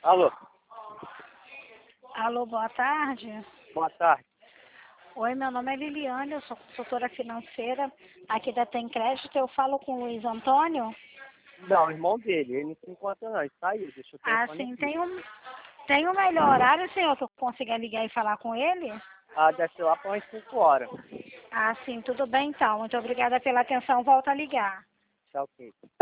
Alô, Alô, boa tarde. boa tarde. Oi, meu nome é Liliane, eu sou consultora financeira aqui da Tem Crédito. Eu falo com o Luiz Antônio. Não, o irmão dele, ele não se encontra não, ele saiu, deixa o Ah, telefone sim, aqui. tem um melhor horário, senhor, que eu consiga ligar e falar com ele? Ah, deve ser lá para umas 5 horas. Ah, sim, tudo bem então. Muito obrigada pela atenção, volto a ligar. Tá ok.